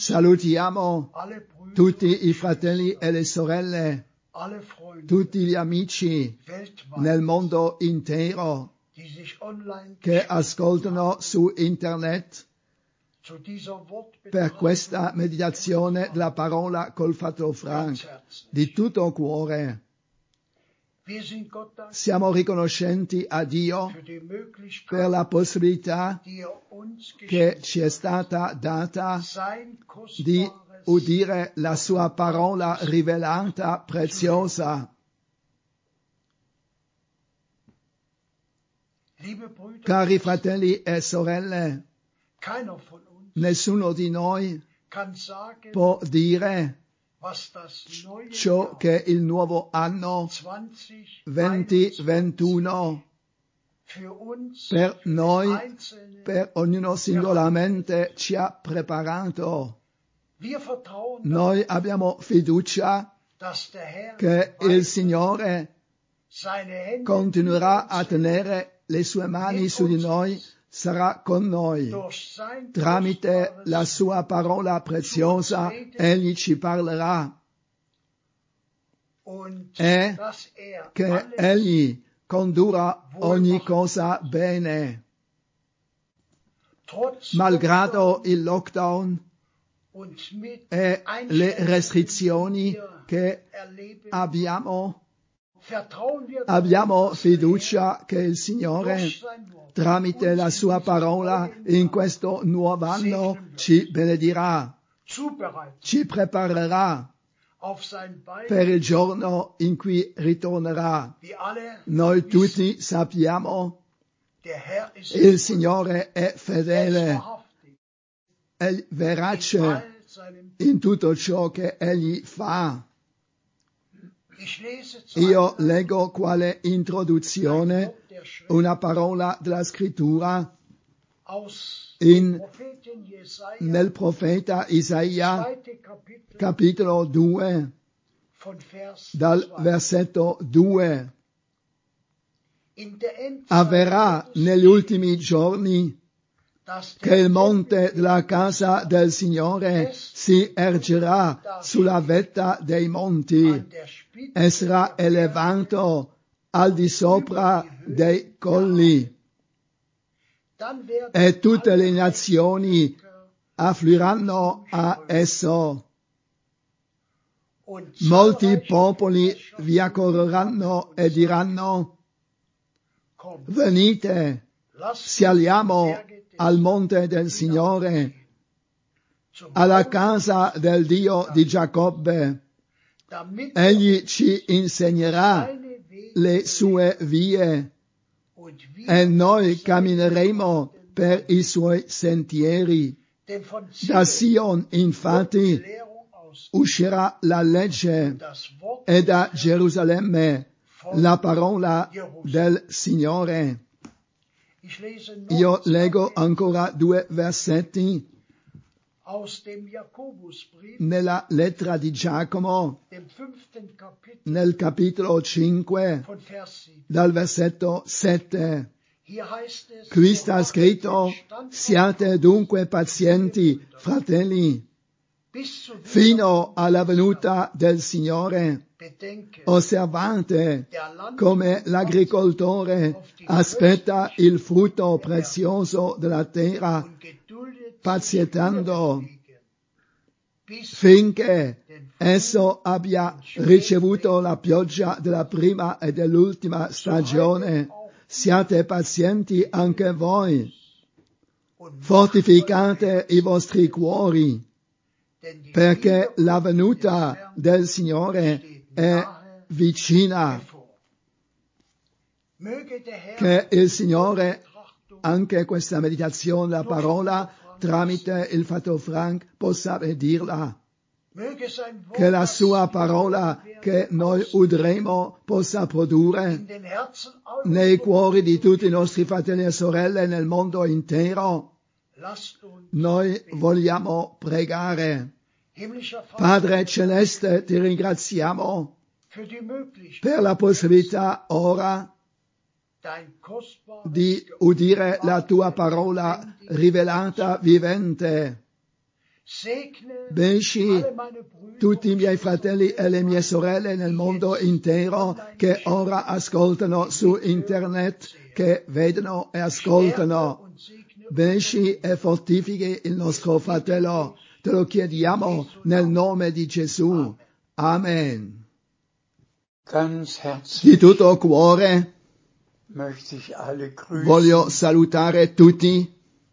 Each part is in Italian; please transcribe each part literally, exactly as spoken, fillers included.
Salutiamo tutti i fratelli e le sorelle, tutti gli amici nel mondo intero che ascoltano su internet per questa meditazione della parola col fratello Frank. Di tutto cuore siamo riconoscenti a Dio per la possibilità che ci è stata data di udire la sua parola rivelata preziosa. Cari fratelli e sorelle, nessuno di noi può dire ciò che il nuovo anno duemilaventuno per noi, per ognuno singolarmente, ci ha preparato. Noi abbiamo fiducia che il Signore continuerà a tenere le sue mani su di noi, sarà con noi. Tramite la sua parola preziosa, Egli ci parlerà. E che Egli condurrà ogni cosa bene. Malgrado il lockdown e le restrizioni che abbiamo, abbiamo fiducia che il Signore, tramite la sua parola, in questo nuovo anno ci benedirà, ci preparerà per il giorno in cui ritornerà. Noi tutti sappiamo il Signore è fedele e verace in tutto ciò che Egli fa. Io leggo quale introduzione una parola della scrittura in, nel profeta Isaia, capitolo due, dal versetto due. Avverrà negli ultimi giorni che il monte della casa del Signore si ergerà sulla vetta dei monti e sarà elevato al di sopra dei colli. E tutte le nazioni affluiranno a esso. Molti popoli vi accorreranno e diranno: venite, saliamo al monte del Signore, alla casa del Dio di Giacobbe. Egli ci insegnerà le sue vie e noi cammineremo per i suoi sentieri. Da Sion, infatti, uscirà la legge e da Gerusalemme la parola del Signore. Io leggo ancora due versetti nella lettera di Giacomo, nel capitolo cinque, dal versetto sette. Qui sta scritto: siate dunque pazienti, fratelli, fino alla venuta del Signore. Osservate come l'agricoltore aspetta il frutto prezioso della terra, pazientando finché esso abbia ricevuto la pioggia della prima e dell'ultima stagione. Siate pazienti anche voi, fortificate i vostri cuori, perché la venuta del Signore è vicina. Che il Signore, anche questa meditazione, la parola, tramite il fratello Frank, possa benedirla. Che la sua parola che noi udremo possa produrre nei cuori di tutti i nostri fratelli e sorelle nel mondo intero. Noi vogliamo pregare. Padre Celeste, ti ringraziamo per la possibilità ora di udire la tua parola rivelata vivente. benci tutti i miei fratelli e le mie sorelle nel mondo intero che ora ascoltano su internet, che vedono e ascoltano. Benci e fortifichi il nostro fratello. Te lo chiediamo nel nome di Gesù. Amen. Di tutto cuore voglio salutare tutti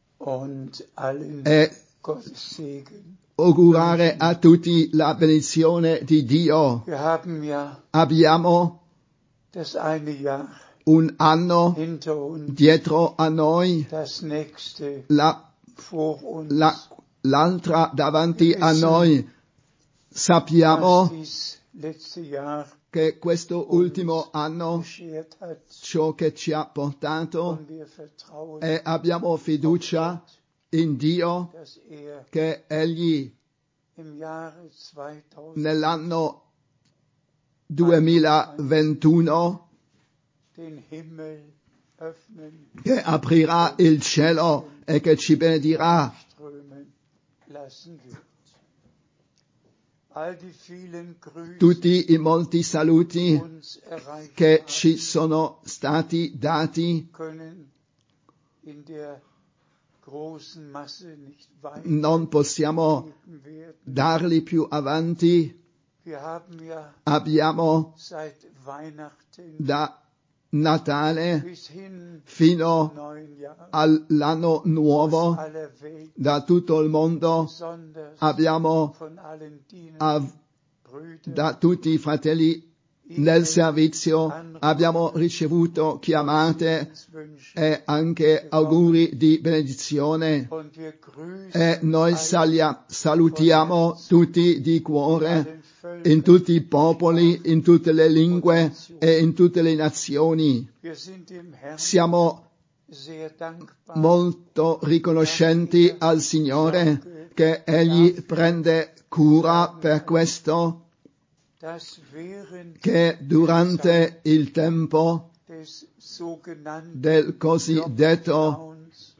e augurare a tutti la benedizione di Dio. Abbiamo un anno dietro a noi, la, la, l'altra davanti a noi. Sappiamo che questo ultimo anno ciò che ci ha portato, e abbiamo fiducia in Dio che Egli nell'anno duemilaventuno che aprirà il cielo e che ci benedirà. Tutti i molti saluti che ci sono stati dati non possiamo darli più avanti. Abbiamo da Natale fino all'anno nuovo da tutto il mondo, abbiamo av- da tutti i fratelli nel servizio abbiamo ricevuto chiamate e anche auguri di benedizione, e noi salia, salutiamo tutti di cuore in tutti i popoli, in tutte le lingue e in tutte le nazioni. Siamo molto riconoscenti al Signore che Egli prende cura per questo, che durante il tempo del cosiddetto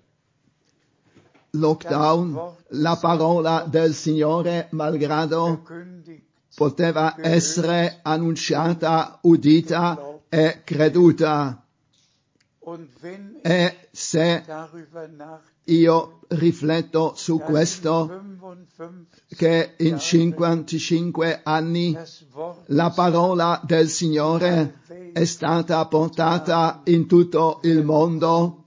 lockdown la parola del Signore, malgrado poteva essere annunciata, udita e creduta. E se io rifletto su questo, che in cinquantacinque anni la parola del Signore è stata portata in tutto il mondo,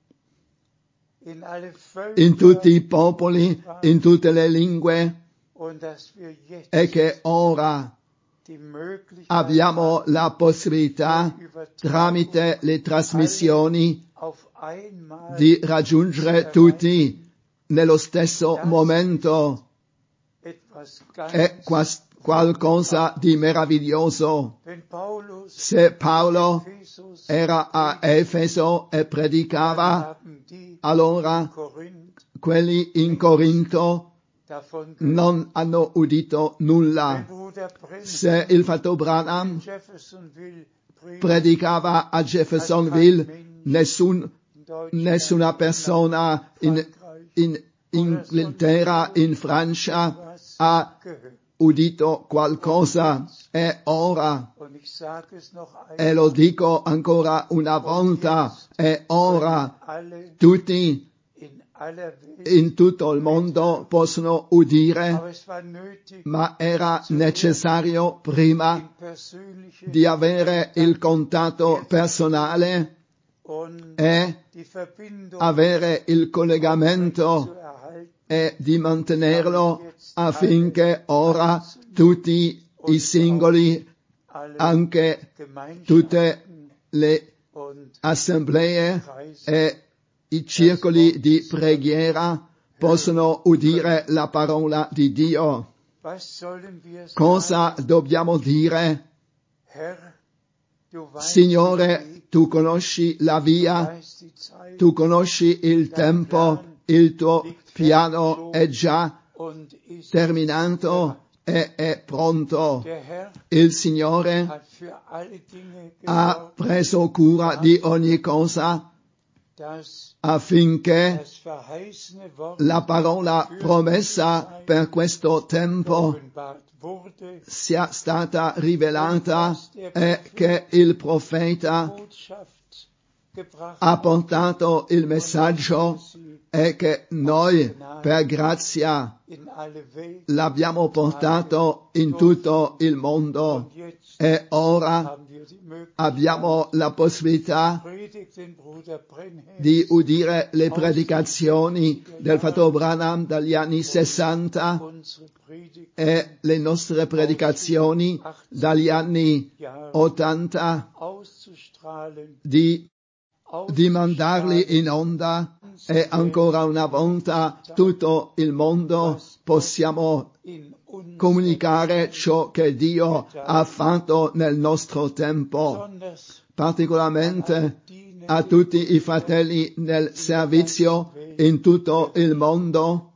in tutti i popoli, in tutte le lingue, e che ora abbiamo la possibilità, tramite le trasmissioni, di raggiungere tutti nello stesso momento. È qualcosa di meraviglioso. Se Paolo era a Efeso e predicava, allora quelli in Corinto non hanno udito nulla. Se il fratello Branham predicava a Jeffersonville, nessun, nessuna persona in, in Inghilterra, in Francia ha udito qualcosa. E ora, e lo dico ancora una volta, e ora tutti in tutto il mondo possono udire, ma era necessario prima di avere il contatto personale e avere il collegamento e di mantenerlo, affinché ora tutti i singoli, anche tutte le assemblee e i circoli di preghiera possono udire la parola di Dio. Cosa dobbiamo dire? Signore, tu conosci la via, tu conosci il tempo, il tuo piano è già terminato e è pronto. Il Signore ha preso cura di ogni cosa affinché la parola promessa per questo tempo sia stata rivelata e che il profeta ha portato il messaggio e che noi per grazia l'abbiamo portato in tutto il mondo e ora abbiamo la possibilità di udire le predicazioni del fratello Branham dagli anni sessanta e le nostre predicazioni dagli anni ottanta di di mandarli in onda e ancora una volta tutto il mondo possiamo comunicare ciò che Dio ha fatto nel nostro tempo, particolarmente a tutti i fratelli nel servizio in tutto il mondo,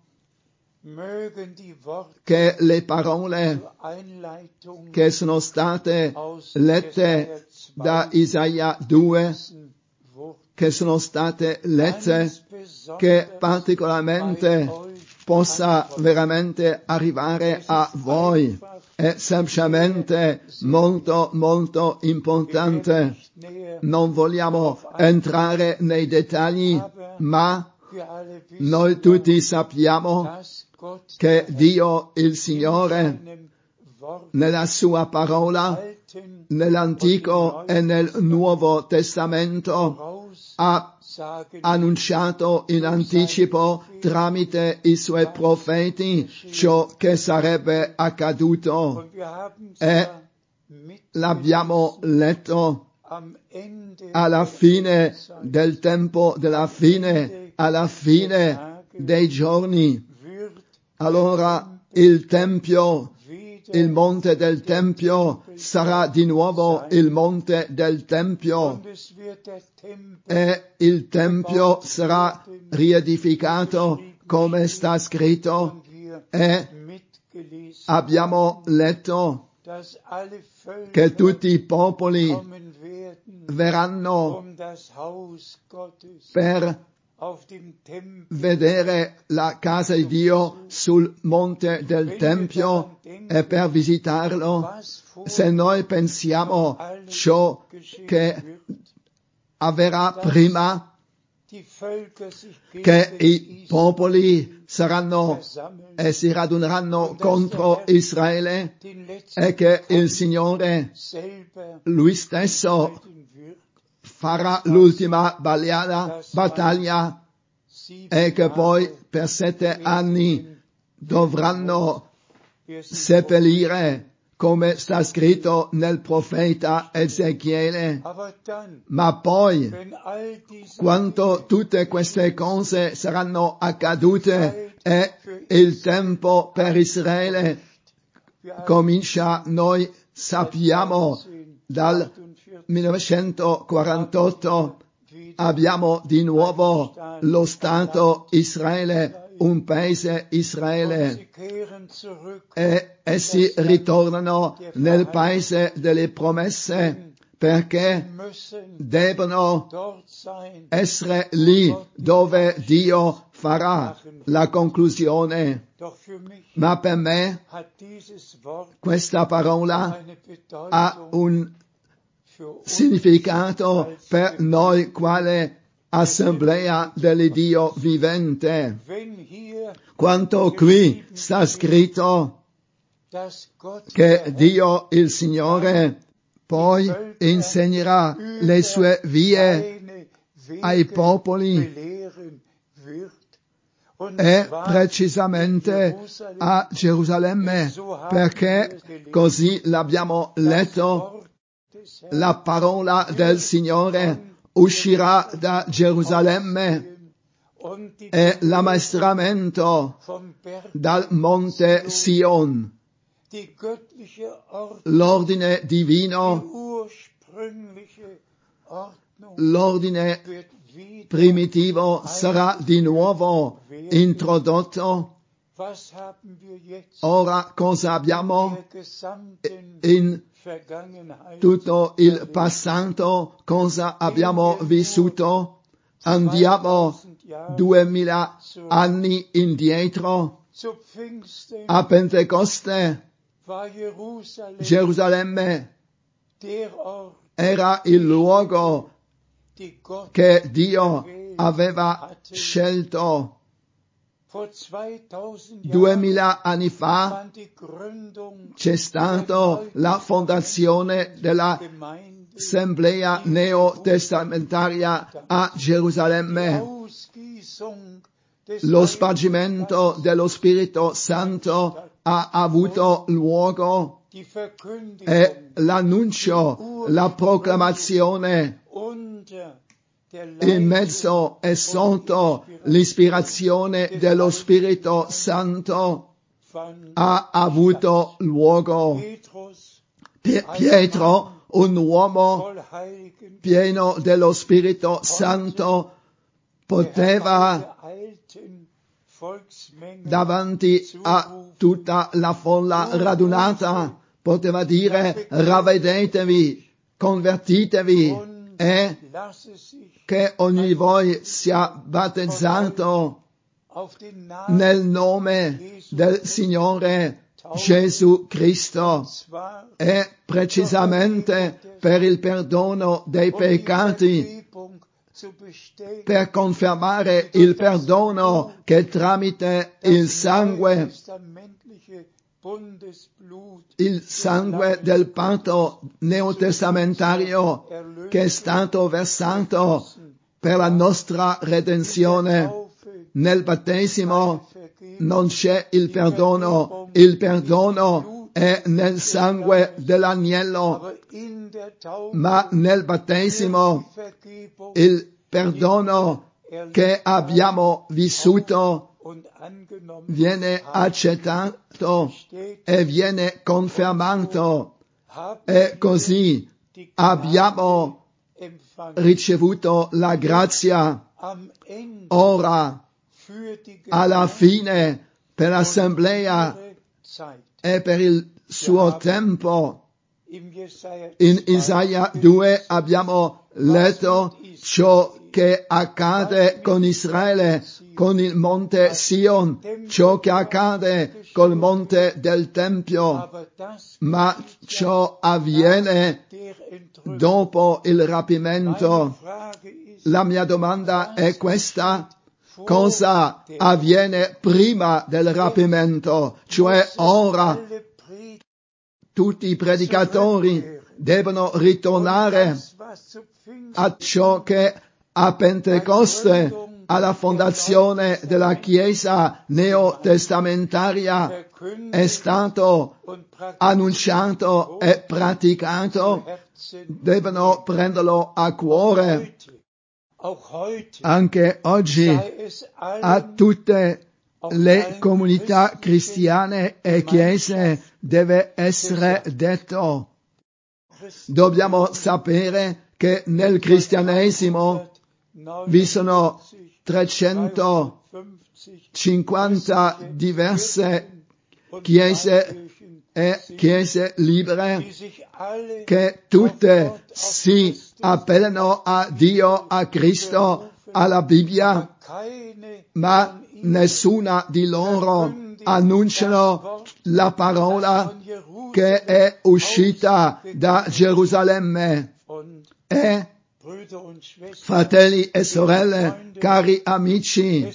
che le parole che sono state lette da Isaia due che sono state lette, che particolarmente possa veramente arrivare a voi. È semplicemente molto, molto importante. Non vogliamo entrare nei dettagli, ma noi tutti sappiamo che Dio, il Signore, nella sua parola, nell'Antico e nel Nuovo Testamento, ha annunciato in anticipo tramite i suoi profeti ciò che sarebbe accaduto e l'abbiamo letto alla fine del tempo, della fine, alla fine dei giorni. Allora il Tempio, il monte del Tempio sarà di nuovo il monte del Tempio e il Tempio sarà riedificato come sta scritto e abbiamo letto che tutti i popoli verranno per vedere la casa di Dio sul monte del Tempio e per visitarlo. Se noi pensiamo ciò che avverrà prima, che i popoli saranno e si raduneranno contro Israele e che il Signore Lui stesso farà l'ultima battaglia, battaglia e che poi per sette anni dovranno seppellire, come sta scritto nel profeta Ezechiele. Ma poi, quando tutte queste cose saranno accadute e il tempo per Israele comincia, noi sappiamo dal millenovecentoquarantotto abbiamo di nuovo lo Stato Israele, un paese Israele, e essi ritornano nel paese delle promesse perché devono essere lì dove Dio farà la conclusione. Ma per me questa parola ha un significato per noi quale assemblea dell'Iddio vivente. Quanto qui sta scritto che Dio il Signore poi insegnerà le sue vie ai popoli e precisamente a Gerusalemme, perché così l'abbiamo letto, la parola del Signore uscirà da Gerusalemme e l'ammaestramento dal monte Sion. L'ordine divino, l'ordine primitivo sarà di nuovo introdotto. Ora cosa abbiamo in tutto il passato? Cosa abbiamo vissuto? Andiamo duemila anni indietro. A Pentecoste Gerusalemme era il luogo che Dio aveva scelto. Duemila anni fa c'è stata la fondazione dell'Assemblea neotestamentaria a Gerusalemme. Lo spargimento dello Spirito Santo ha avuto luogo e l'annuncio, la proclamazione in mezzo e sotto l'ispirazione dello Spirito Santo ha avuto luogo. Pietro, un uomo pieno dello Spirito Santo, poteva davanti a tutta la folla radunata, poteva dire: ravvedetevi, convertitevi e che ognuno di voi sia battezzato nel nome del Signore Gesù Cristo, e precisamente per il perdono dei peccati, per confermare il perdono che tramite il sangue, il sangue del patto neotestamentario che è stato versato per la nostra redenzione. Nel battesimo non c'è il perdono, il perdono è nel sangue dell'agnello, ma nel battesimo il perdono che abbiamo vissuto viene accettato e viene confermato, e così abbiamo ricevuto la grazia. Ora, alla fine, per l'assemblea e per il suo tempo, in Isaia due abbiamo letto ciò che accade con Israele, con il monte Sion, ciò che accade col monte del Tempio, ma ciò avviene dopo il rapimento. La mia domanda è questa: cosa avviene prima del rapimento? Cioè ora tutti i predicatori devono ritornare a ciò che a Pentecoste, alla fondazione della Chiesa neotestamentaria, è stato annunciato e praticato. Devono prenderlo a cuore. Anche oggi a tutte le comunità cristiane e chiese deve essere detto: dobbiamo sapere che nel cristianesimo vi sono trecentocinquanta diverse chiese e chiese libere che tutte si appellano a Dio, a Cristo, alla Bibbia, ma nessuna di loro annunciano la parola che è uscita da Gerusalemme. E fratelli e sorelle, cari amici,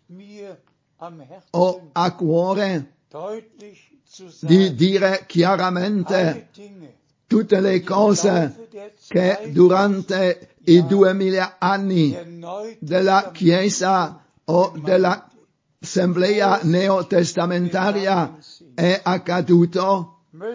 ho a cuore di dire chiaramente tutte le cose che durante i duemila anni della Chiesa o dell'Assemblea neotestamentaria è accaduto.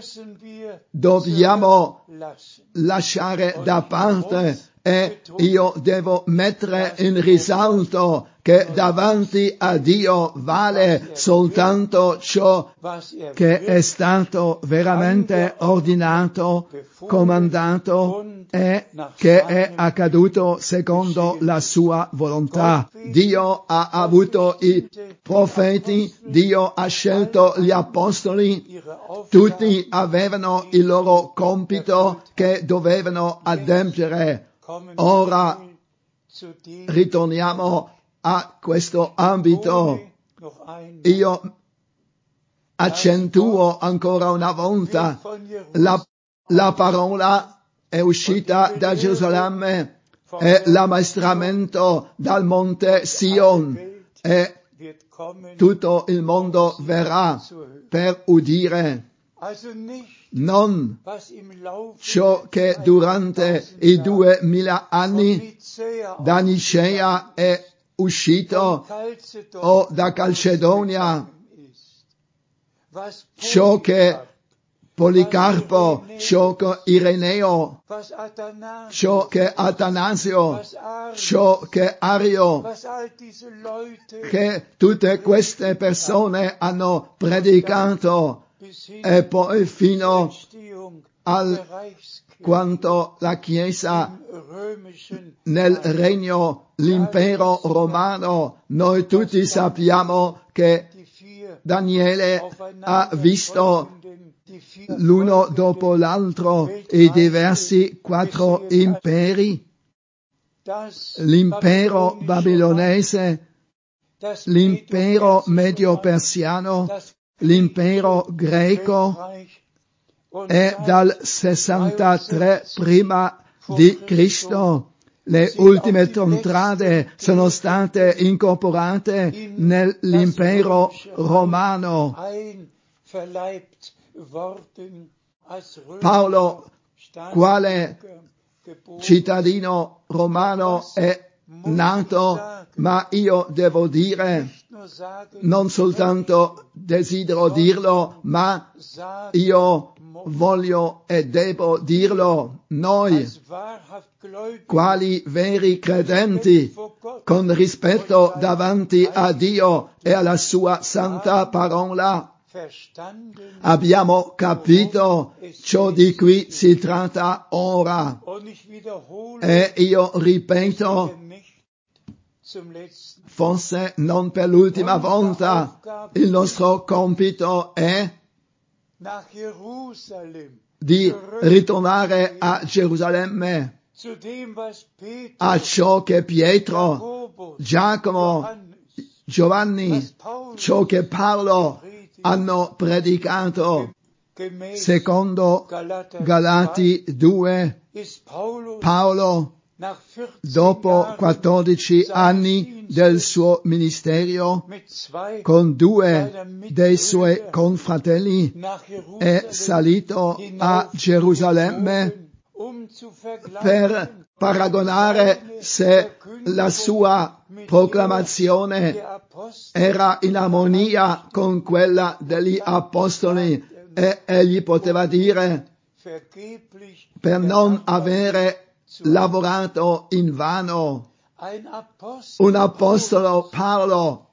Dobbiamo lasciare da parte, e io devo mettere in risalto che davanti a Dio vale soltanto ciò che è stato veramente ordinato, comandato e che è accaduto secondo la sua volontà. Dio ha avuto i profeti, Dio ha scelto gli apostoli, tutti avevano il loro compito che dovevano adempiere. Ora ritorniamo a questo ambito. Io accentuo ancora una volta, la, la parola è uscita da Gerusalemme, è l'ammaestramento dal monte Sion, e tutto il mondo verrà per udire. Non ciò che durante i duemila anni da Nicea è uscito o da Calcedonia, ciò che Policarpo, ciò che Ireneo, ciò che Atanasio, ciò che Ario, che tutte queste persone hanno predicato, e poi fino al quanto la Chiesa nel regno, l'impero romano. Noi tutti sappiamo che Daniele ha visto l'uno dopo l'altro i diversi quattro imperi, l'impero babilonese, l'impero medio-persiano, l'impero greco, e dal sessantatré prima di Cristo le ultime contrade sono state incorporate nell'impero romano. Paolo, quale cittadino romano, è nato, ma io devo dire, non soltanto desidero dirlo, ma io voglio e devo dirlo, noi, quali veri credenti, con rispetto davanti a Dio e alla sua santa parola, abbiamo capito ciò di cui si tratta ora. E io ripeto, forse non per l'ultima volta, il nostro compito è di ritornare a Gerusalemme, a ciò che Pietro, Giacomo, Giovanni, ciò che Paolo hanno predicato. Secondo Galati due, Paolo, dopo quattordici anni del suo ministerio, con due dei suoi confratelli, è salito a Gerusalemme per paragonare se la sua proclamazione era in armonia con quella degli apostoli, e egli poteva dire, per non avere lavorato in vano. Un apostolo, Paolo,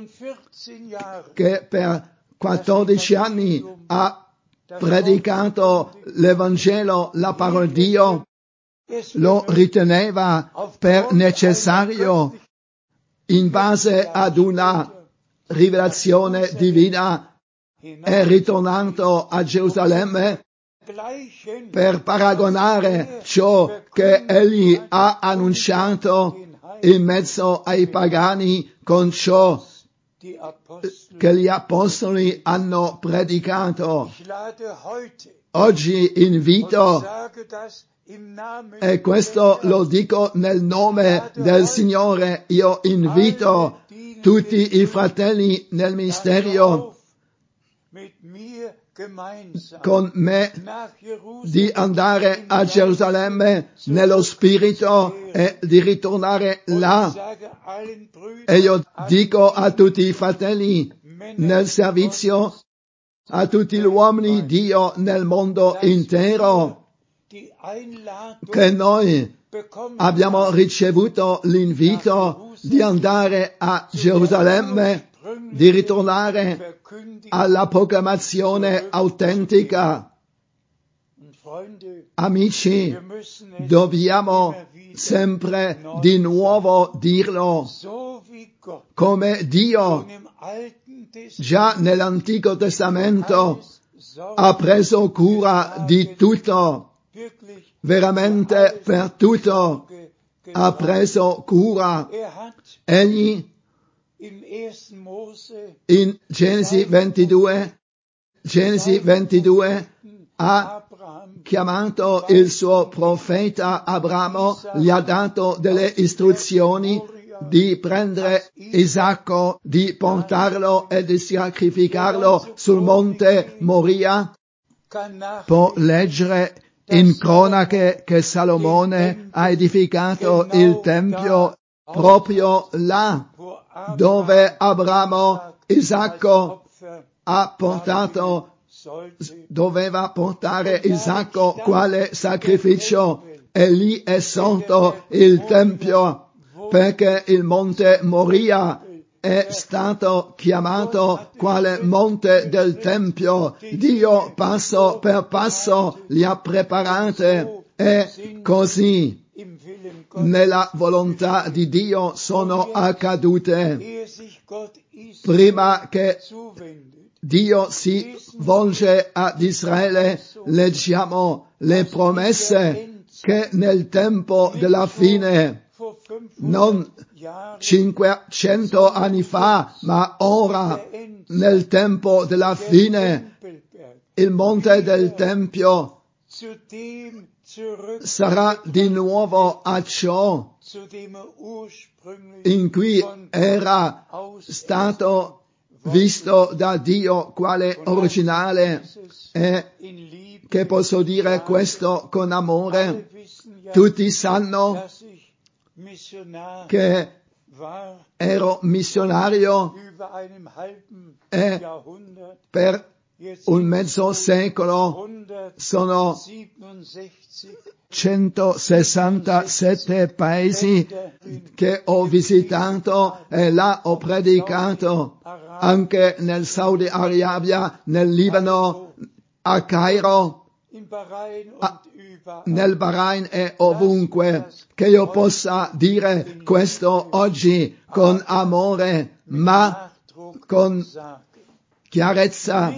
che per quattordici anni ha predicato l'Evangelo, la parola di Dio, lo riteneva per necessario, in base ad una rivelazione divina, è ritornato a Gerusalemme per paragonare ciò che egli ha annunciato in mezzo ai pagani con ciò che gli apostoli hanno predicato. Oggi invito, e questo lo dico nel nome del Signore, io invito tutti i fratelli nel ministero con me di andare a Gerusalemme nello spirito e di ritornare là. E io dico a tutti i fratelli nel servizio, a tutti gli uomini di Dio nel mondo intero, che noi abbiamo ricevuto l'invito di andare a Gerusalemme, di ritornare alla proclamazione autentica. Amici, dobbiamo sempre di nuovo dirlo, come Dio già nell'Antico Testamento ha preso cura di tutto, veramente per tutto, ha preso cura. Egli in Genesi ventidue, Genesi ventidue ha chiamato il suo profeta Abramo, gli ha dato delle istruzioni di prendere Isacco, di portarlo e di sacrificarlo sul monte Moria. Può leggere in cronache che Salomone ha edificato il Tempio proprio là dove Abramo Isacco ha portato, doveva portare Isacco quale sacrificio, e lì è sorto il Tempio, perché il monte Moria è stato chiamato quale monte del Tempio. Dio passo per passo li ha preparate, e così nella volontà di Dio sono accadute. Prima che Dio si volge ad Israele, leggiamo le promesse che nel tempo della fine, non cinquecento anni fa, ma ora, nel tempo della fine, il monte del Tempio sarà di nuovo a ciò in cui era stato visto da Dio quale originale, e che posso dire questo con amore. Tutti sanno che ero missionario e per un mezzo secolo sono centosessantasette paesi che ho visitato, e là ho predicato, anche nel Saudi Arabia, nel Libano, a Cairo, a, nel Bahrain e ovunque. Che io possa dire questo oggi con amore, ma con chiarezza,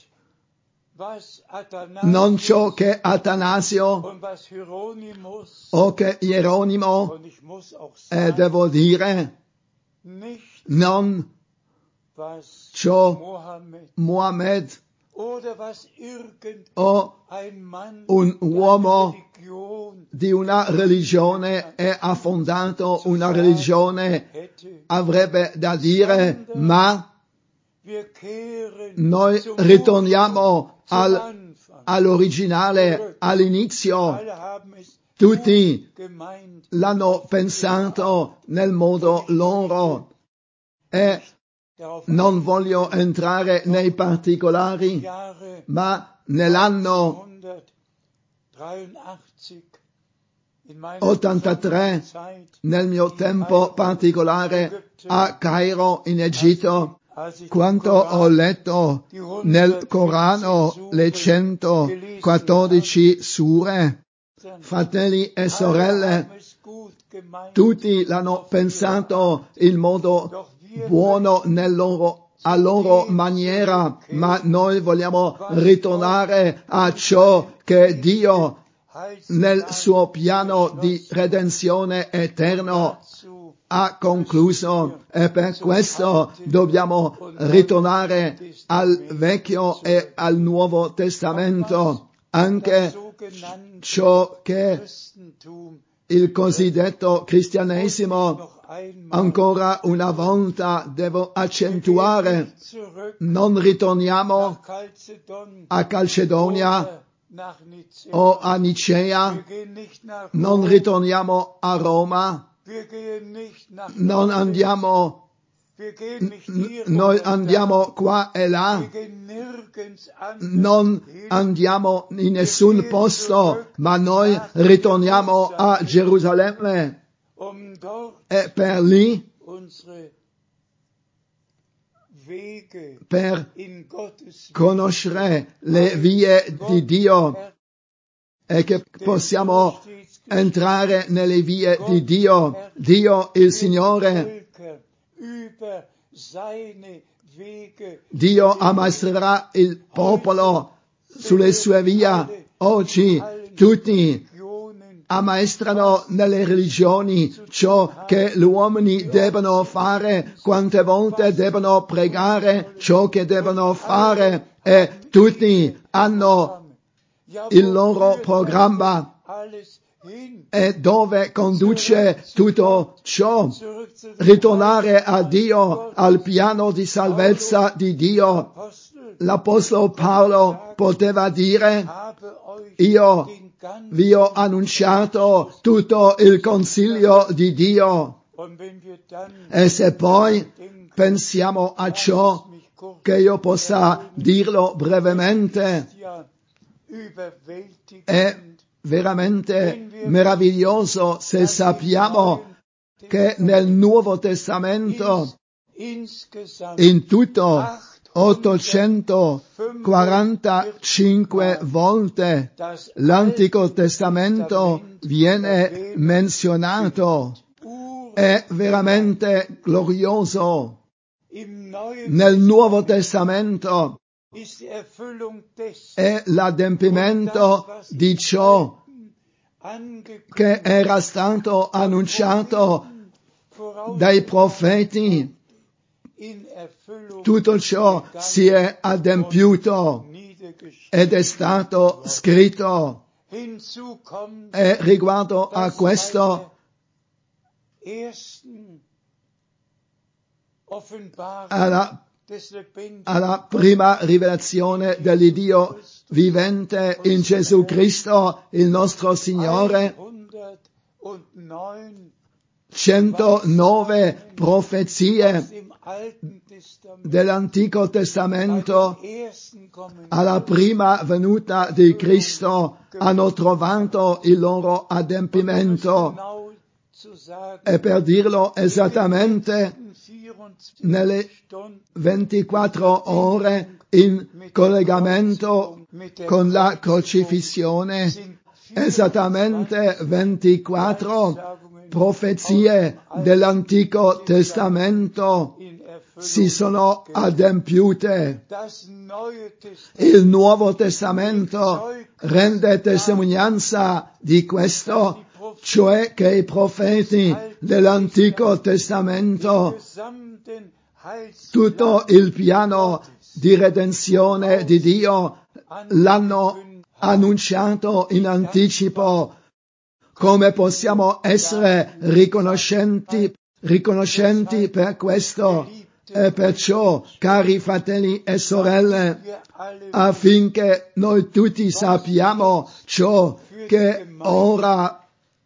non ciò che Atanasio o che Hieronimo, e devo dire, non ciò Mohammed o un uomo di una religione e ha fondato una religione avrebbe da dire, ma noi ritorniamo al, all'originale, all'inizio. Tutti l'hanno pensato nel modo loro, e non voglio entrare nei particolari, ma nell'anno ottantatré, nel mio tempo particolare a Cairo in Egitto, quando ho letto nel Corano le centoquattordici sure, fratelli e sorelle, tutti l'hanno pensato in modo buono nel loro, a loro maniera, ma noi vogliamo ritornare a ciò che Dio nel suo piano di redenzione eterno ha concluso, e per questo dobbiamo ritornare al Vecchio e al Nuovo Testamento, anche ciò che il cosiddetto cristianesimo, ancora una volta devo accentuare, non ritorniamo a Calcedonia o a Nicea, non ritorniamo a Roma, non andiamo, noi andiamo qua e là, non andiamo in nessun posto, ma noi ritorniamo a Gerusalemme, e per lì, per conoscere le vie di Dio, e che possiamo entrare nelle vie di Dio. Dio il Signore, Dio ammaestrerà il popolo sulle sue vie. Oggi tutti ammaestrano nelle religioni ciò che gli uomini devono fare, quante volte devono pregare, ciò che devono fare, e tutti hanno il loro programma e dove conduce tutto ciò. Ritornare a Dio, al piano di salvezza di Dio. L'Apostolo Paolo poteva dire: io vi ho annunciato tutto il consiglio di Dio. E se poi pensiamo a ciò, che io possa dirlo brevemente, è veramente meraviglioso se sappiamo che nel Nuovo Testamento in tutto ottocentoquarantacinque volte l'Antico Testamento viene menzionato. È veramente glorioso. Nel Nuovo Testamento è l'adempimento di ciò che era stato annunciato dai profeti. Tutto ciò si è adempiuto ed è stato scritto. E riguardo a questo, alla, alla prima rivelazione dell'Iddio vivente in Gesù Cristo, il nostro Signore, centonove profezie dell'Antico Testamento alla prima venuta di Cristo hanno trovato il loro adempimento. E per dirlo esattamente, nelle ventiquattro ore in collegamento con la crocifissione, esattamente ventiquattro profezie dell'Antico Testamento si sono adempiute. Il Nuovo Testamento rende testimonianza di questo, cioè che i profeti dell'Antico Testamento tutto il piano di redenzione di Dio l'hanno annunciato in anticipo. Come possiamo essere riconoscenti, riconoscenti per questo? E perciò, cari fratelli e sorelle, affinché noi tutti sappiamo ciò che ora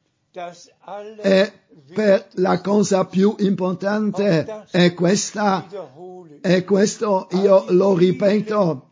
è per la cosa più importante, è questa, e questo io lo ripeto,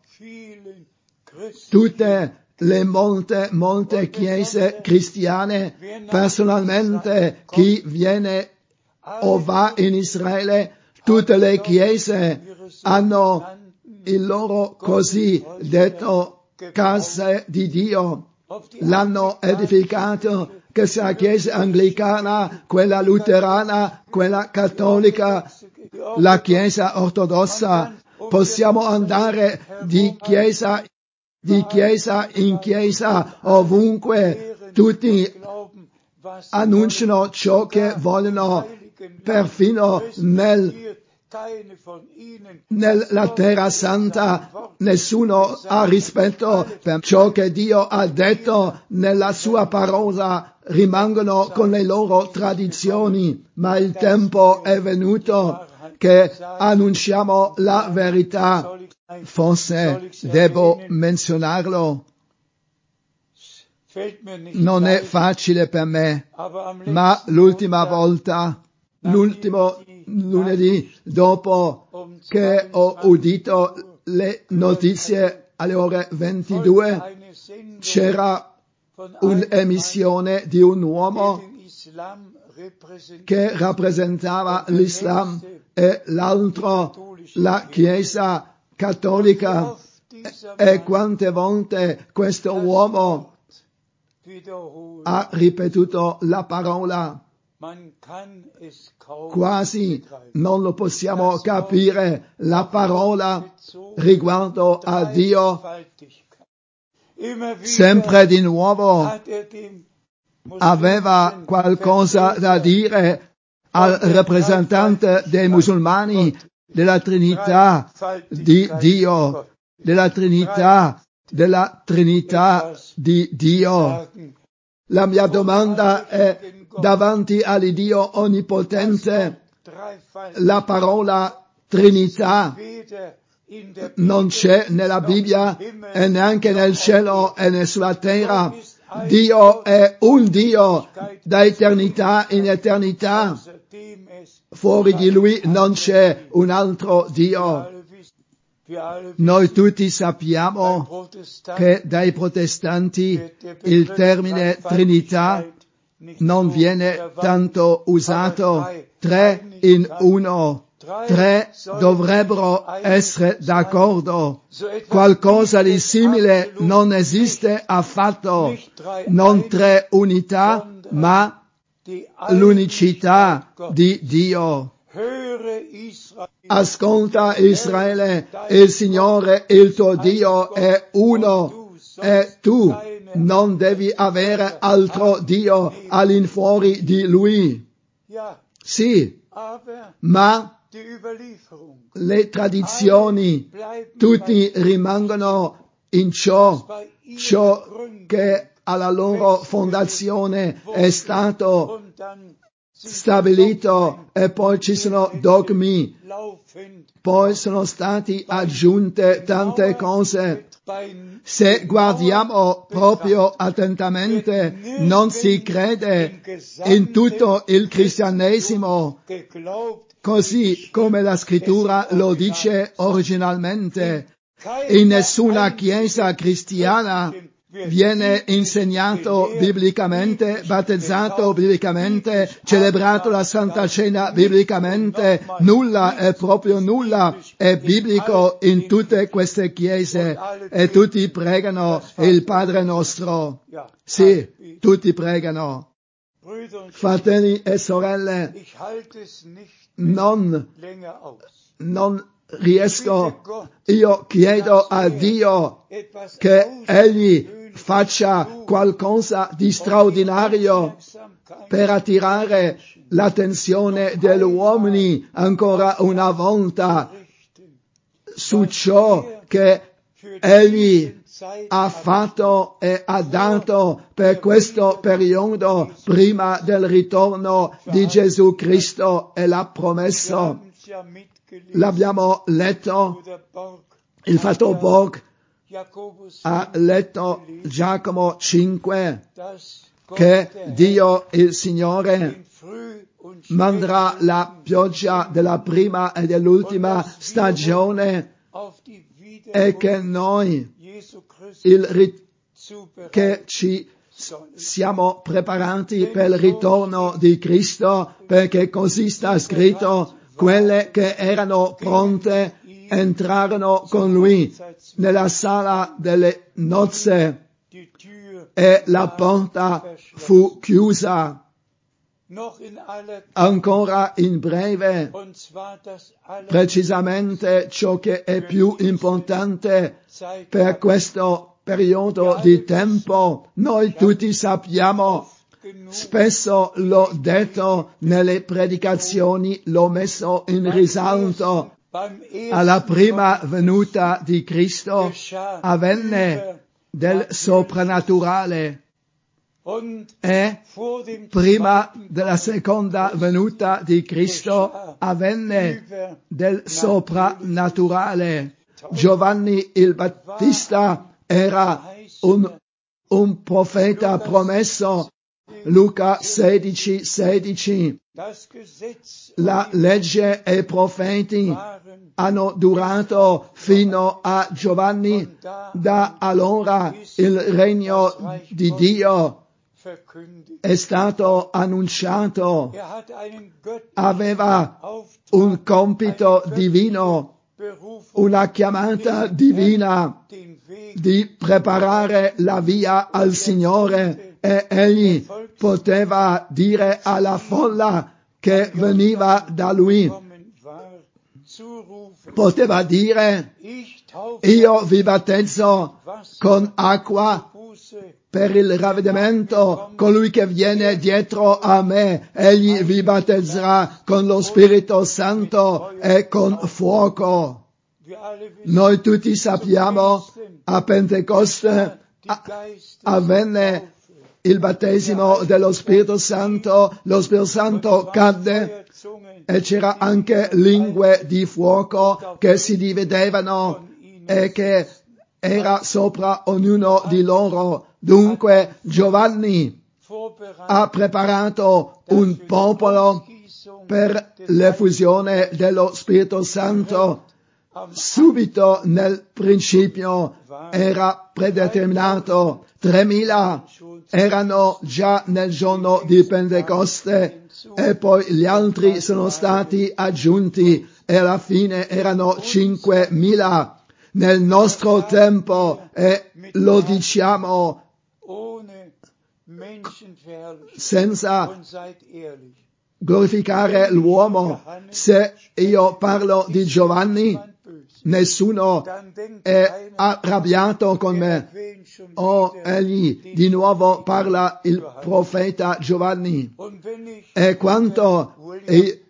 tutte le molte, molte chiese cristiane, personalmente chi viene o va in Israele, tutte le chiese hanno il loro cosiddetto case di Dio, l'hanno edificato, che sia la chiesa anglicana, quella luterana, quella cattolica, la chiesa ortodossa. Possiamo andare di chiesa di chiesa in chiesa, ovunque, tutti annunciano ciò che vogliono, perfino nel, nella terra santa nessuno ha rispetto per ciò che Dio ha detto nella sua parola, rimangono con le loro tradizioni, ma il tempo è venuto che annunciamo la verità. Forse devo menzionarlo, non è facile per me, ma l'ultima volta, l'ultimo lunedì, dopo che ho udito le notizie alle ore ventidue, c'era un'emissione di un uomo che rappresentava l'Islam e l'altro la Chiesa cattolica, e quante volte questo uomo ha ripetuto la parola, quasi non lo possiamo capire, la parola riguardo a Dio. Sempre di nuovo aveva qualcosa da dire al rappresentante dei musulmani della Trinità di Dio, della Trinità, della Trinità di Dio. La mia domanda è, davanti all'Iddio onnipotente, la parola Trinità non c'è nella Bibbia e neanche nel cielo e né sulla terra. Dio è un Dio da eternità in eternità. Fuori di Lui non c'è un altro Dio. Noi tutti sappiamo che dai protestanti il termine Trinità non viene tanto usato. Tre in uno. Tre dovrebbero essere d'accordo. Qualcosa di simile non esiste affatto. Non tre unità, ma l'unicità di Dio. Ascolta Israele, il Signore, il tuo Dio è uno e tu non devi avere altro Dio all'infuori di Lui. Sì, ma le tradizioni, tutti rimangono in ciò, ciò che alla loro fondazione è stato stabilito, e poi ci sono dogmi, poi sono state aggiunte tante cose. Se guardiamo proprio attentamente, non si crede in tutto il cristianesimo così come la scrittura lo dice originalmente. In nessuna chiesa cristiana viene insegnato biblicamente, battezzato biblicamente, celebrato la Santa Cena biblicamente. Nulla, è proprio nulla, è biblico in tutte queste chiese e tutti pregano il Padre nostro. Sì, tutti pregano. Fratelli e sorelle, non, non riesco, io chiedo a Dio che Egli faccia qualcosa di straordinario per attirare l'attenzione degli uomini ancora una volta su ciò che Egli ha fatto e ha dato per questo periodo prima del ritorno di Gesù Cristo e l'ha promesso. L'abbiamo letto, il fratello Borg ha letto Giacomo cinque, che Dio il Signore manderà la pioggia della prima e dell'ultima stagione e che noi il rit- che ci siamo preparati per il ritorno di Cristo, perché così sta scritto: quelle che erano pronte entrarono con Lui nella sala delle nozze e la porta fu chiusa. Ancora in breve, precisamente ciò che è più importante per questo periodo di tempo, noi tutti sappiamo, spesso l'ho detto nelle predicazioni, l'ho messo in risalto, alla prima venuta di Cristo avvenne del soprannaturale. E prima della seconda venuta di Cristo avvenne del soprannaturale. Giovanni il Battista era un, un profeta promesso. Luca sedici sedici. La legge e i profeti hanno durato fino a Giovanni. Da allora il regno di Dio è stato annunciato, aveva un compito divino, una chiamata divina di preparare la via al Signore, e egli poteva dire alla folla che veniva da lui, poteva dire: io vi battezzo con acqua per il ravvedimento, colui che viene dietro a me, egli vi battezzerà con lo Spirito Santo e con fuoco. Noi tutti sappiamo, a Pentecoste avvenne il battesimo dello Spirito Santo, lo Spirito Santo cadde e c'era anche lingue di fuoco che si dividevano e che era sopra ognuno di loro. Dunque Giovanni ha preparato un popolo per l'effusione dello Spirito Santo. Subito nel principio era predeterminato. Tremila erano già nel giorno di Pentecoste e poi gli altri sono stati aggiunti e alla fine erano cinquemila. Nel nostro tempo, e lo diciamo senza glorificare l'uomo, se io parlo di Giovanni, nessuno è arrabbiato con me. Oh, egli di nuovo parla il profeta Giovanni. E quanto e,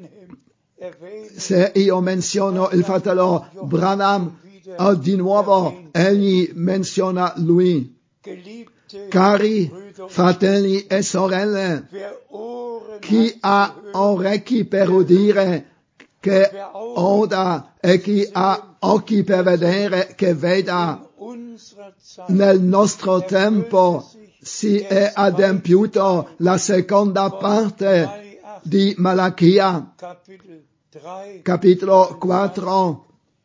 se io menziono il fratello Branham, oh, di nuovo egli menziona lui. Cari fratelli e sorelle, chi ha orecchi per udire, che oda, e chi ha occhi per vedere, che veda. Nel nostro tempo si è adempiuto la seconda parte di Malachia, capitolo quattro,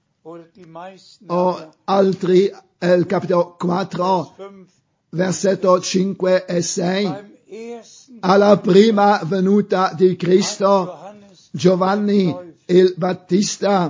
o altri, il capitolo quattro, versetto cinque e sei. Alla prima venuta di Cristo, Giovanni il Battista,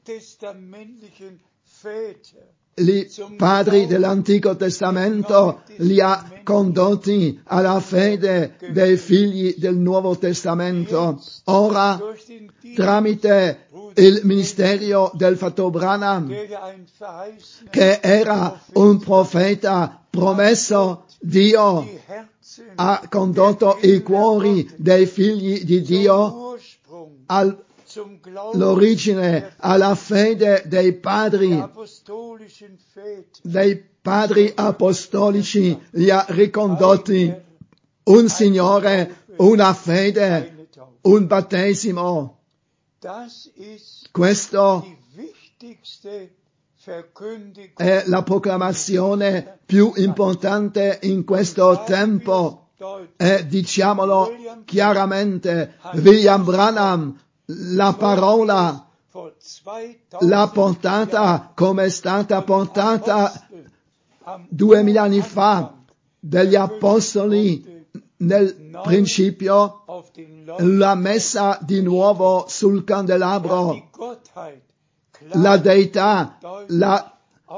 i padri dell'Antico Testamento li ha condotti alla fede dei figli del Nuovo Testamento. Ora, tramite il ministero del fratello Branham, che era un profeta promesso, Dio ha condotto i cuori dei figli di Dio all'origine, alla fede dei padri, dei padri apostolici, li ha ricondotti un Signore, una fede, un battesimo. Questo è la proclamazione più importante in questo tempo. E diciamolo chiaramente, William Branham la parola l'ha portata come è stata portata duemila anni fa dagli apostoli. Nel principio l'ha messa di nuovo sul candelabro. La deità la,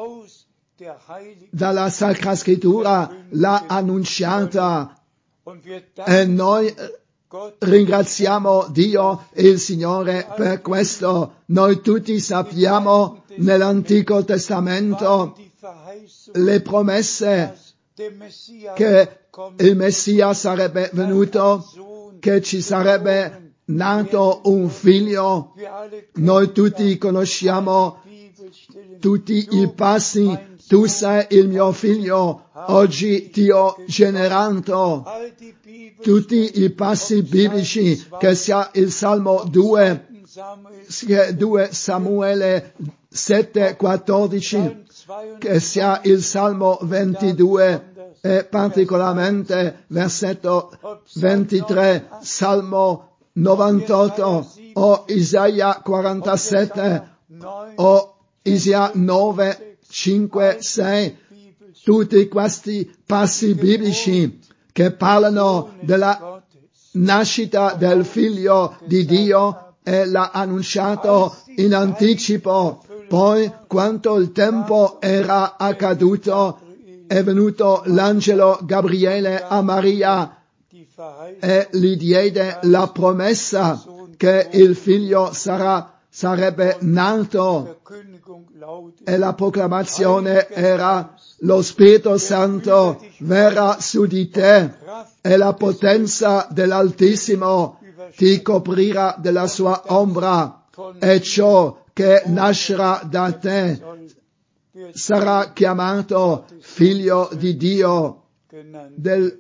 dalla Sacra Scrittura l'ha annunciata e noi ringraziamo Dio, il Signore, per questo. Noi tutti sappiamo nell'Antico Testamento le promesse che il Messia sarebbe venuto, che ci sarebbe nato un figlio. Noi tutti conosciamo tutti i passi. Tu sei il mio figlio, oggi ti ho generato. Tutti i passi biblici, che sia il Salmo due, sia due Samuele sette quattordici, che sia il Salmo ventidue e particolarmente versetto ventitré, Salmo novantotto o Isaia quarantasette o Isaia nove, cinque, sei, tutti questi passi biblici che parlano della nascita del figlio di Dio e l'ha annunciato in anticipo. Poi, quando il tempo era accaduto, è venuto l'angelo Gabriele a Maria e gli diede la promessa che il figlio sarà sarebbe nato e la proclamazione era: lo Spirito Santo verrà su di te e la potenza dell'Altissimo ti coprirà della sua ombra, e ciò che nascerà da te sarà chiamato figlio di Dio. Del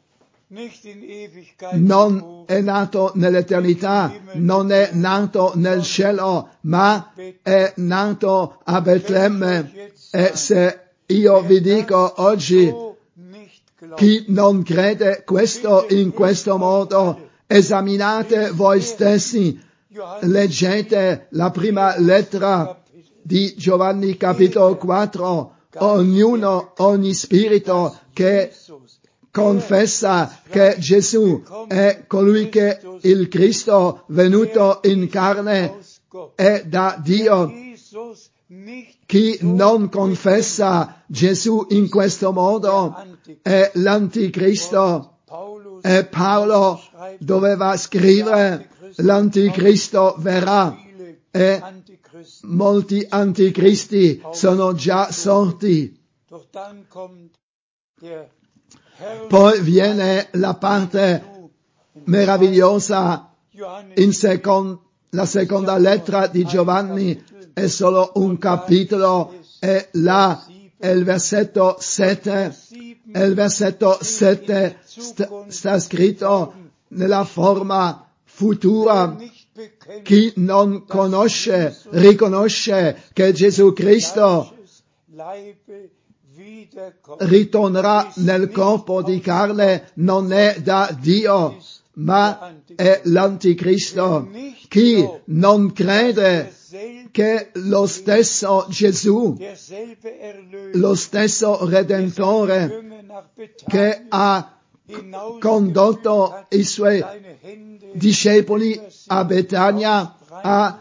non è nato nell'eternità, non è nato nel cielo, ma è nato a Betlemme. E se io vi dico oggi, chi non crede questo in questo modo, esaminate voi stessi, leggete la prima lettera di Giovanni capitolo quattro, ognuno, ogni spirito che confessa che Gesù è colui che il Cristo venuto in carne è da Dio. Chi non confessa Gesù in questo modo è l'Anticristo. E Paolo doveva scrivere: l'Anticristo verrà, e molti anticristi sono già sorti. Poi viene la parte meravigliosa in second, la seconda lettera di Giovanni, è solo un capitolo, e là è il versetto sette, e il versetto sette st- sta scritto nella forma futura: chi non conosce, riconosce che Gesù Cristo ritornerà nel corpo di carne, non è da Dio, ma è l'Anticristo. Chi non crede che lo stesso Gesù, lo stesso Redentore che ha condotto i suoi discepoli a Betania, ha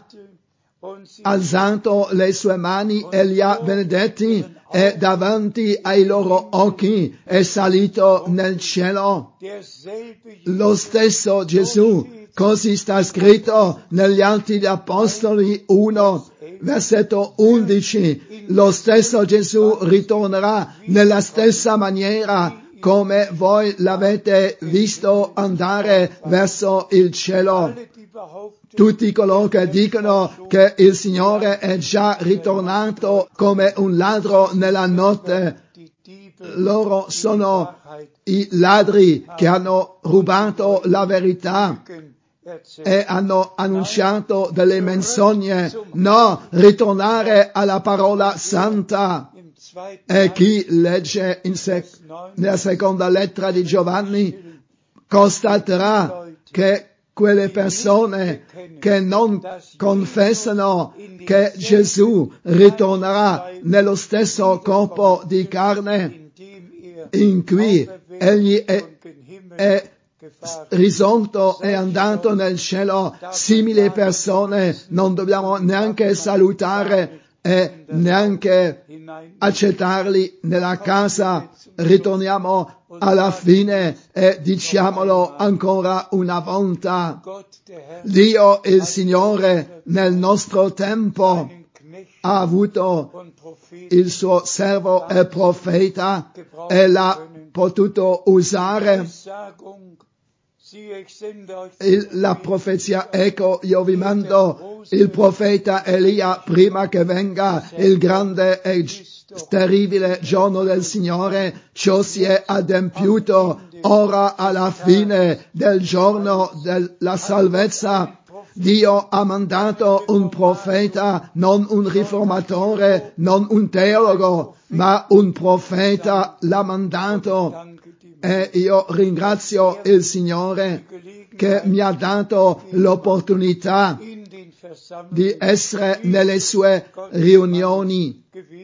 alzato le sue mani e li ha benedetti, e davanti ai loro occhi è salito nel cielo. Lo stesso Gesù, così sta scritto negli Atti degli Apostoli uno, versetto undici, lo stesso Gesù ritornerà nella stessa maniera come voi l'avete visto andare verso il cielo. Tutti coloro che dicono che il Signore è già ritornato come un ladro nella notte, loro sono i ladri che hanno rubato la verità e hanno annunciato delle menzogne. No, ritornare alla parola santa. E chi legge in sec- nella seconda lettera di Giovanni constaterà che quelle persone che non confessano che Gesù ritornerà nello stesso corpo di carne in cui egli è, è risorto e andato nel cielo, simili persone non dobbiamo neanche salutare e neanche accettarli nella casa. Ritorniamo alla fine e diciamolo ancora una volta: Dio il Signore nel nostro tempo ha avuto il suo servo e profeta e l'ha potuto usare. Il, la profezia, ecco, io vi mando il profeta Elia prima che venga il grande e terribile giorno del Signore. Ciò si è adempiuto ora alla fine del giorno della salvezza. Dio ha mandato un profeta, non un riformatore, non un teologo, ma un profeta l'ha mandato. E io ringrazio il Signore che mi ha dato l'opportunità di essere nelle sue riunioni,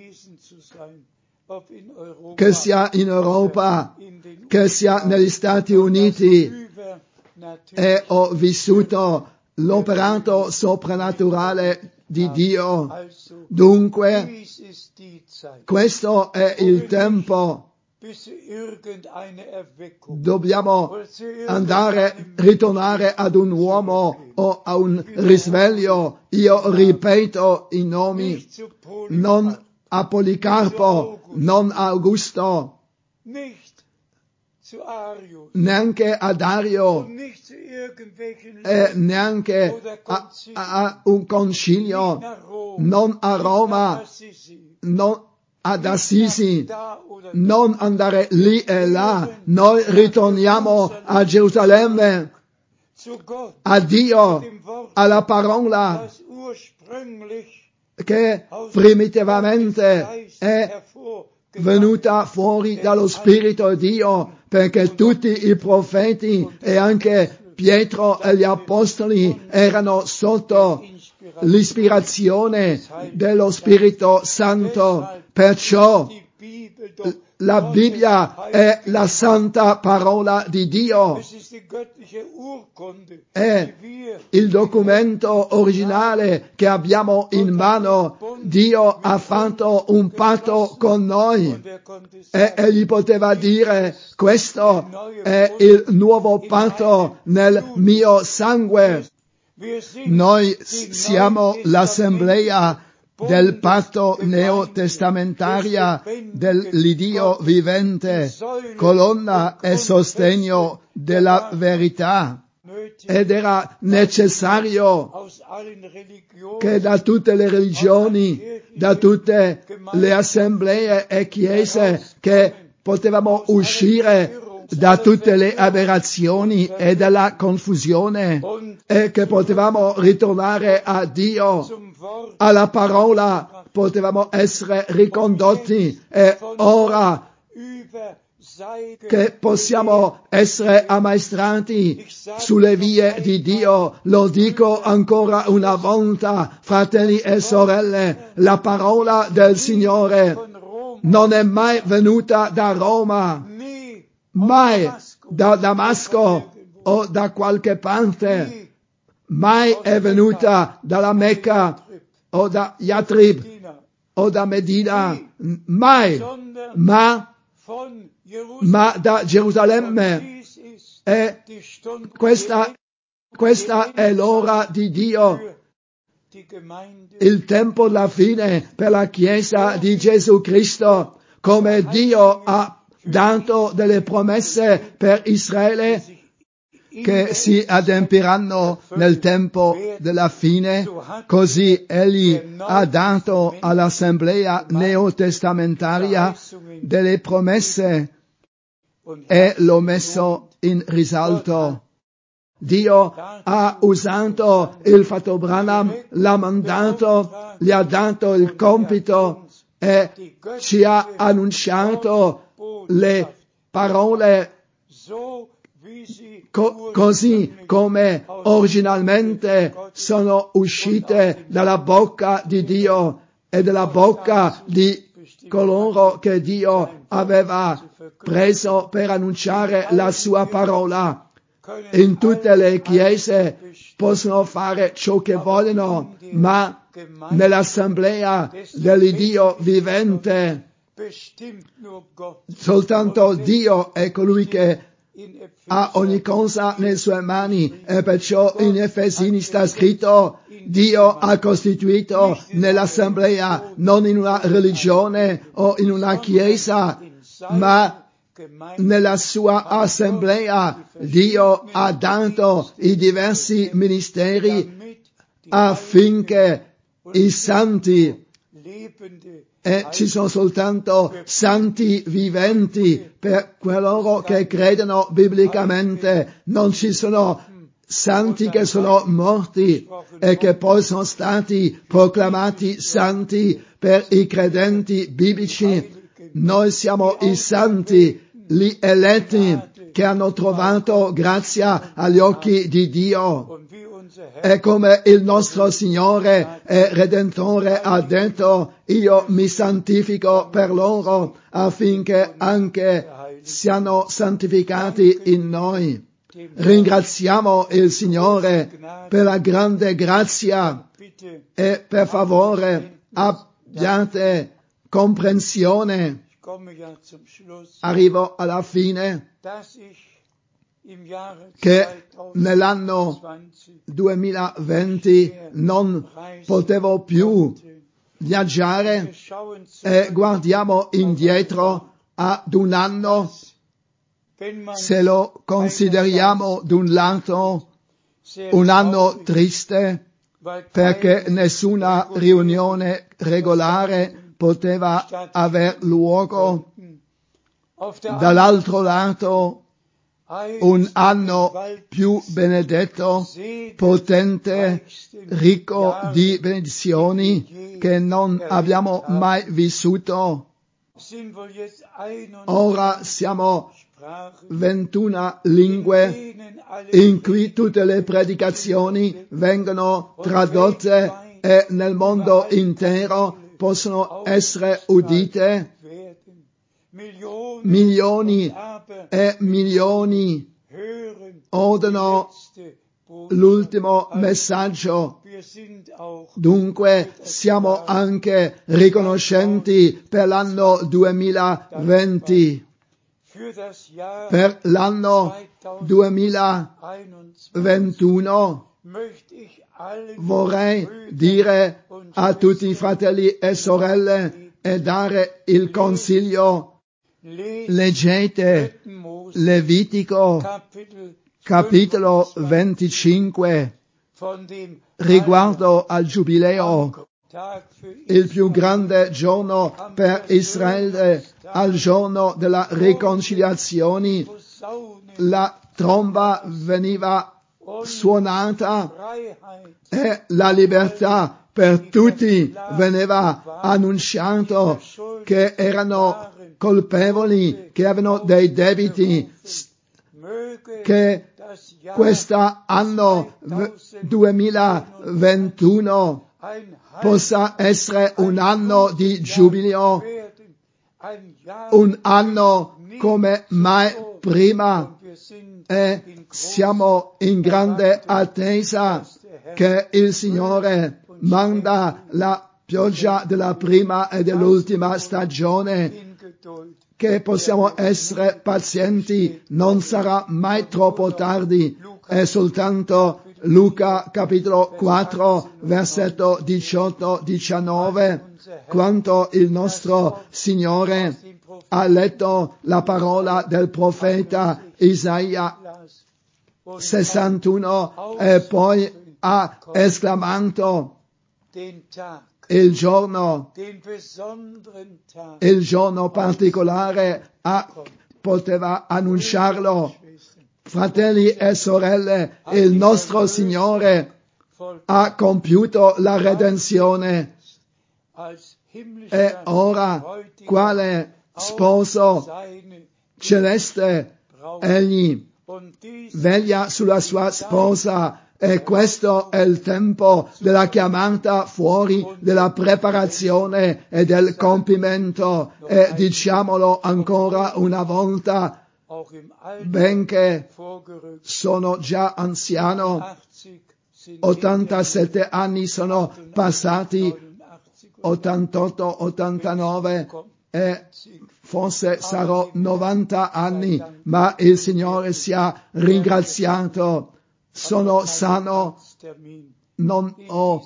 che sia in Europa, che sia negli Stati Uniti, e ho vissuto l'operato soprannaturale di Dio. Dunque, questo è il tempo Dobbiamo andare, ritornare ad un uomo o a un risveglio. Io ripeto i nomi, non a Policarpo, non a Augusto, neanche a Dario e neanche a, a un concilio, non a Roma, non ad Assisi, non andare lì e là. Noi ritorniamo a Gerusalemme, a Dio, alla parola che primitivamente è venuta fuori dallo Spirito di Dio, perché tutti i profeti e anche Pietro e gli Apostoli erano sotto l'ispirazione dello Spirito Santo. Perciò la Bibbia è la santa parola di Dio, è il documento originale che abbiamo in mano. Dio ha fatto un patto con noi e egli poteva dire: questo è il nuovo patto nel mio sangue. Noi siamo l'assemblea del patto neotestamentaria dell'Iddio vivente, colonna e sostegno della verità. Ed era necessario che da tutte le religioni, da tutte le assemblee e chiese, che potevamo uscire da tutte le aberrazioni e dalla confusione e che potevamo ritornare a Dio, alla parola, potevamo essere ricondotti e ora che possiamo essere ammaestrati sulle vie di Dio. Lo dico ancora una volta, fratelli e sorelle, la parola del Signore non è mai venuta da Roma, mai da Damasco o da qualche parte, mai è venuta dalla Mecca o da Yatrib o da Medina, mai, ma, ma da Gerusalemme. E questa, questa è l'ora di Dio, il tempo della fine per la Chiesa di Gesù Cristo, come Dio ha dato delle promesse per Israele che si adempiranno nel tempo della fine, così egli ha dato all'assemblea neotestamentaria delle promesse e l'ho messo in risalto. Dio ha usato il fratello Branham, l'ha mandato, gli ha dato il compito e ci ha annunciato le parole co- così come originalmente sono uscite dalla bocca di Dio e dalla bocca di coloro che Dio aveva preso per annunciare la sua parola. In tutte le chiese possono fare ciò che vogliono, ma nell'assemblea dell'Iddio vivente soltanto Dio è colui che ha ogni cosa nelle sue mani, e perciò in Efesini sta scritto: Dio ha costituito nell'assemblea, non in una religione o in una chiesa, ma nella sua assemblea. Dio ha dato i diversi ministeri affinché i santi, e ci sono soltanto santi viventi per coloro che credono biblicamente, non ci sono santi che sono morti e che poi sono stati proclamati santi per i credenti biblici. Noi siamo i santi, gli eletti che hanno trovato grazia agli occhi di Dio. E come il nostro Signore e Redentore ha detto: io mi santifico per loro affinché anche siano santificati in noi. Ringraziamo il Signore per la grande grazia e per favore abbiate comprensione. Arrivo alla fine che nell'anno duemilaventi non potevo più viaggiare e guardiamo indietro ad un anno, se lo consideriamo d'un lato un anno triste perché nessuna riunione regolare poteva aver luogo, dall'altro lato un anno più benedetto, potente, ricco di benedizioni che non abbiamo mai vissuto. Ora siamo ventuno lingue in cui tutte le predicazioni vengono tradotte e nel mondo intero possono essere udite. Milioni e milioni odono l'ultimo messaggio. Dunque siamo anche riconoscenti per l'anno duemilaventi. Per l'anno duemilaventuno vorrei dire a tutti i fratelli e sorelle e dare il consiglio: leggete Levitico capitolo venticinque riguardo al Giubileo, il più grande giorno per Israele, al giorno della riconciliazione. La tromba veniva suonata e la libertà per tutti veniva annunciato, che erano colpevoli, che avevano dei debiti, che quest'anno duemilaventuno possa essere un anno di giubileo, un anno come mai prima, e siamo in grande attesa che il Signore manda la pioggia della prima e dell'ultima stagione, che possiamo essere pazienti, non sarà mai troppo tardi. È soltanto Luca capitolo quattro versetto diciotto diciannove, quanto il nostro Signore ha letto la parola del profeta Isaia sessantuno e poi ha esclamato: il giorno, il giorno particolare, ah, poteva annunciarlo. Fratelli e sorelle, il nostro Signore ha compiuto la redenzione e ora, quale sposo celeste, egli veglia sulla sua sposa. E questo è il tempo della chiamata fuori, della preparazione e del compimento. E diciamolo ancora una volta, benché sono già anziano, ottantasette anni sono passati, ottantotto, ottantanove e forse sarò novanta anni, ma il Signore sia ringraziato. Sono sano, non ho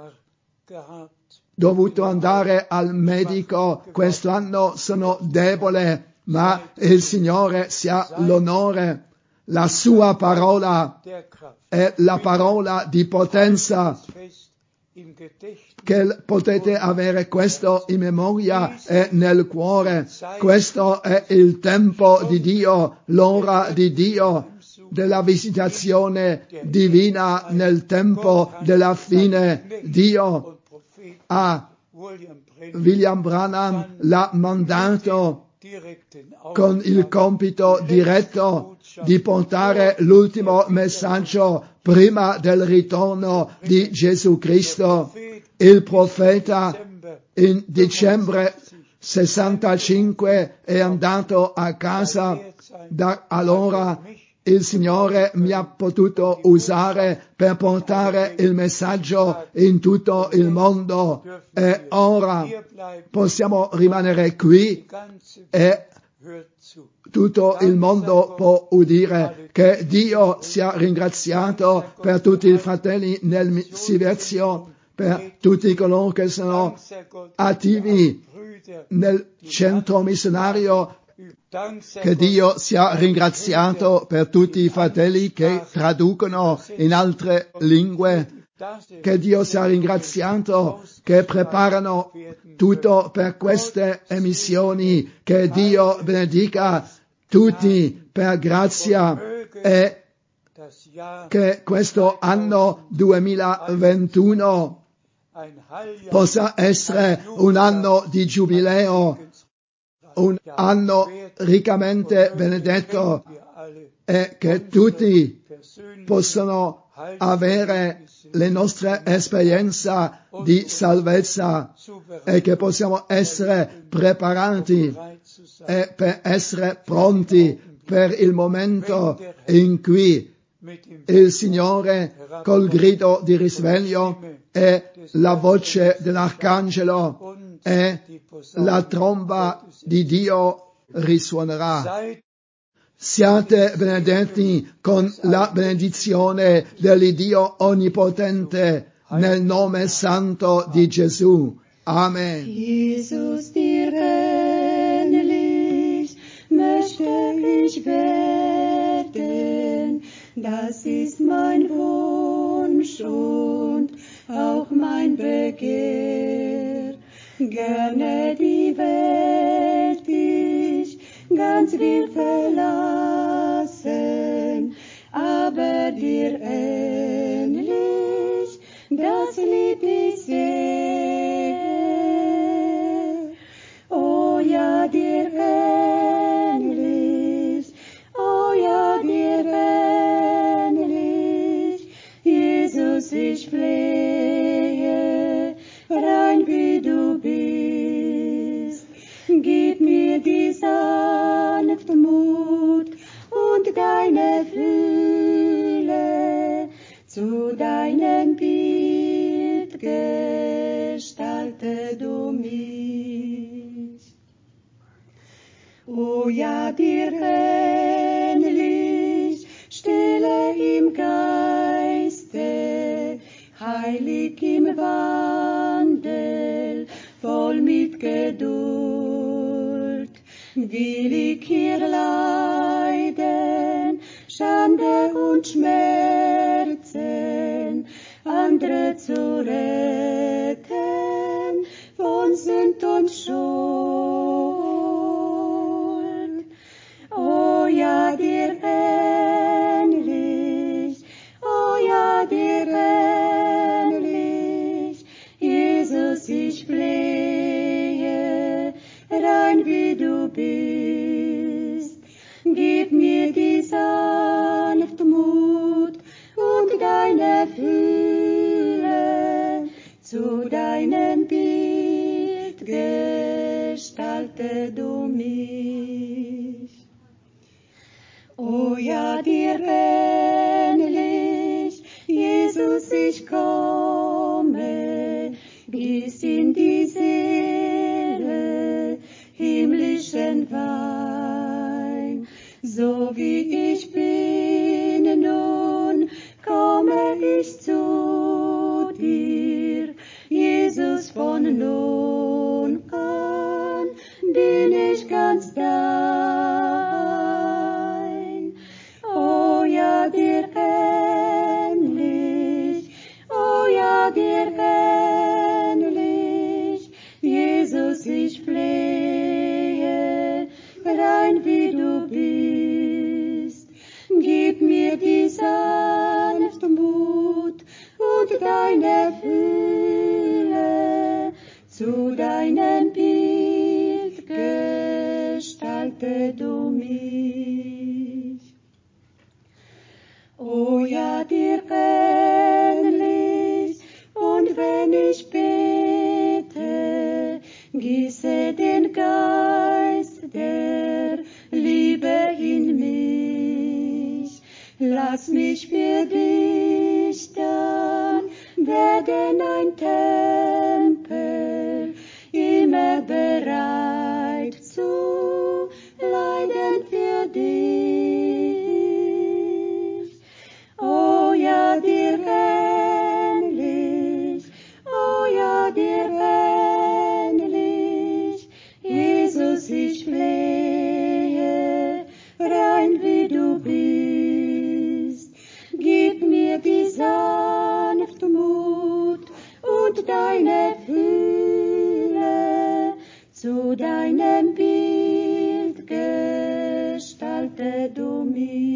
dovuto andare al medico, quest'anno sono debole, ma il Signore sia l'onore. La sua parola è la parola di potenza, che potete avere questo in memoria e nel cuore. Questo è il tempo di Dio, l'ora di Dio, della visitazione divina nel tempo della fine. Dio a William Branham l'ha mandato con il compito diretto di portare l'ultimo messaggio prima del ritorno di Gesù Cristo. Il profeta in dicembre sessantacinque è andato a casa, da allora il Signore mi ha potuto usare per portare il messaggio in tutto il mondo e ora possiamo rimanere qui e tutto il mondo può udire. Che Dio sia ringraziato per tutti i fratelli nel servizio, per tutti coloro che sono attivi nel centro missionario. Che Dio sia ringraziato per tutti i fratelli che traducono in altre lingue. Che Dio sia ringraziato che preparano tutto per queste emissioni. Che Dio benedica tutti per grazia e che questo anno duemilaventuno possa essere un anno di giubileo, un anno riccamente benedetto e che tutti possano avere le nostre esperienze di salvezza e che possiamo essere preparati e per essere pronti per il momento in cui il Signore col grido di risveglio e la voce dell'arcangelo e la tromba di Dio risuonerà. Siate benedetti con la benedizione dell'Iddio Onnipotente nel nome santo di Gesù. Amen. Jesus, dir ähnlich möchte ich werden, das ist mein Wunsch und auch mein Begehr. Gerne die Welt ich ganz will verlassen, aber dir ähnlich, das lieb ich sehr. Oh ja, dir ähnlich, oh ja, dir ähnlich, Jesus, ich flehe, rein wie du bist. Gib mir die Sanftmut und deine Fülle, zu deinem Bild gestalte du mich. O ja, dir ähnlich, stille im Geiste, heilig im Wandel, voll mit Geduld, will ich hier leiden, Schande und Schmerzen, andere zu retten, von Sünd und Schuld. O ja, dir ähnlich, o ja, dir ähnlich, Jesus, ich flehe, rein wie du bist. Gib mir die Sanftmut und deine Fülle, zu deinem Bild gestalte du mich. O ja, dir ähnlich, Jesus, ich komme, gieß in die Seele himmlischen Wein. So wie ich bin nun, komme ich zu dir, Jesus, von nun an bin ich ganz dein. O ja, dir ähnlich, o ja, dir ähnlich, Jesus, ich flehe, rein wie du bist. Gib mir die Sanftmut und deine Fülle, zu deinem Bild gestalte du mich. O ja, dir ähnlich, und wenn ich bete, gieße den Geist der Liebe in mich. lass mich für dich dann werden ein Tempel, immer bereit zu leiden für dich. Oh ja, dir ähnlich, oh ja, dir ähnlich, Jesus, ich flehe, rein wie du bist. Gib mir die Sanftmut und deine Fülle, zu deinem Bild gestalte du mich.